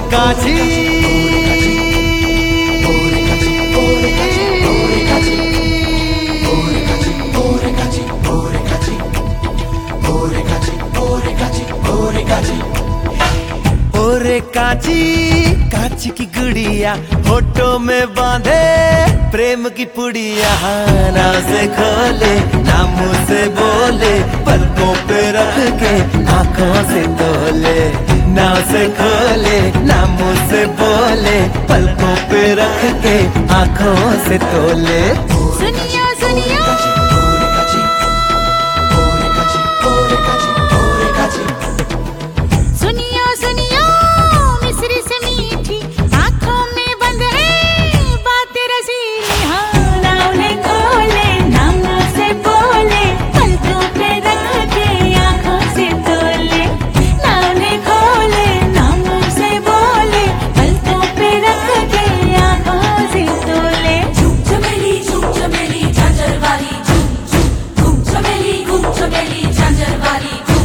काची ओरे काची काची की गुड़िया होठों में बांधे प्रेम की पुड़िया। ना से खोले ना मुंह से बोले पलकों पे रख के आंखों से तोले। ना से खोले ना मुंह से बोले पलकों पे रख के आंखों से तोले। सुनिया सुनिया सुनिया सुनिया मिस्री से मीठी आंखों में बंद है बातें रसीली। हाँ ना उन्हें खोले ना मुंह से बोले पलकों पे रख के आंखों से तोले। ना उन्हें खोले ना मुंह से बोले पलकों पे रख के आंखों से तोले। झूम चमेली झांझर वाली झूम झूम घूम चमेली झांझर वाली घूम।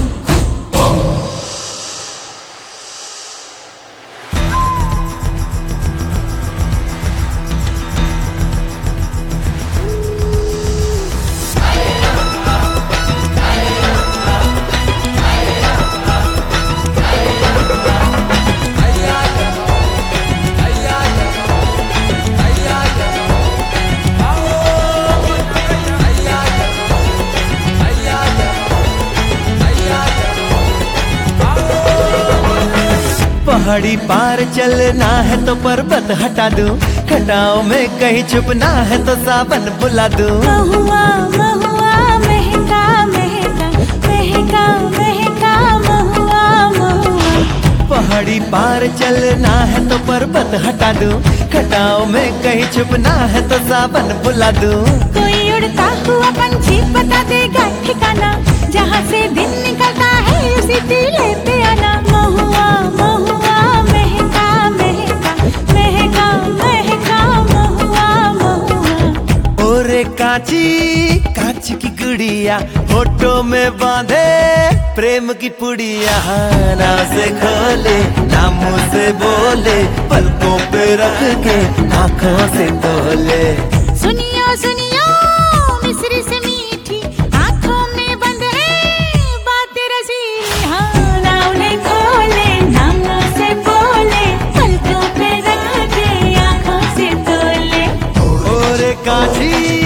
पहाड़ी पार चलना है तो पर्वत हटा दूं, घटाओं में कहीं छुपना है तो सावन बुला दूं। महुआ महुआ महका महका महका महका महुआ महुआ। पहाड़ी पार चलना है तो पर्वत हटा दूं, घटाओं में कहीं छुपना है तो सावन बुला दूं। कोई उड़ता हुआ पंछी बता देगा ठिकाना, जहाँ से दिन निकलता है उसी टीले पे आना। महुआ महुआ महका महका महका महका महुआ महुआ। ओरे काची काची की गुड़िया होठों में बांधे प्रेम की पुड़िया। ना से खोले ना मुंह से बोले पलकों पे रख के आंखों से तोले। सुनिया सुनिया मिस्री से मीठी आंखों में बंद है बातें रसीली। हाँ ना उन्हें खोले ना मुंह से बोले पलकों पे रख के आंखों से तोले। ओरे काची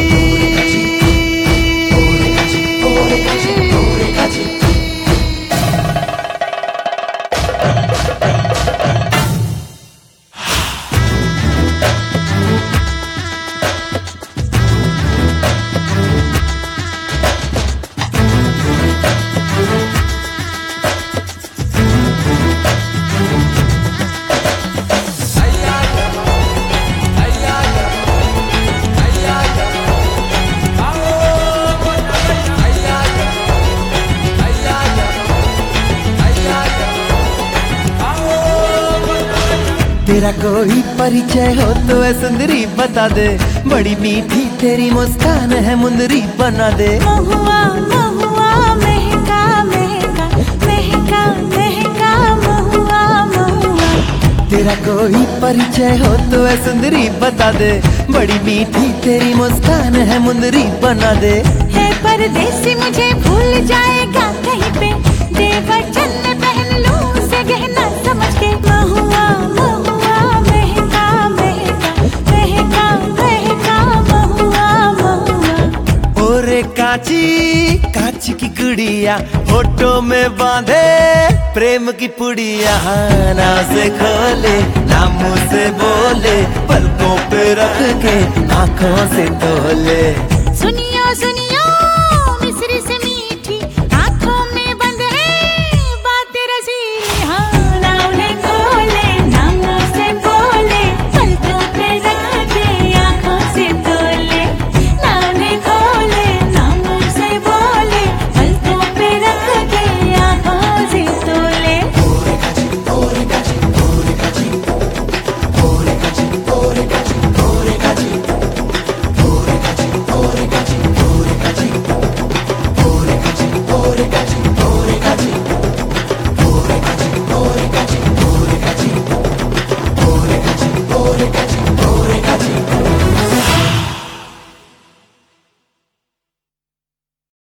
तेरा कोई परिचय हो तो ऐ सुंदरी बता दे, बड़ी मीठी तेरी मुस्कान है मुंदरी बना दे। महुआ महुआ महका महका महका महका महुआ महुआ। तेरा कोई परिचय हो तो ऐ सुंदरी बता दे, बड़ी मीठी तेरी मुस्कान है मुंदरी बना दे। है परदेसी मुझे भूल जाएगा कहीं पे, देवचन में पहन लूं उसे गहना समझ के। महुआ महुआ महका महका महका महका महुआ महुआ। ओरे काची काची की गुड़िया होठों में बांधे प्रेम की पुड़िया। ना से खोले ना मुंह से बोले पलकों पे रख के आंखों से तोले। सुनिया सुनिया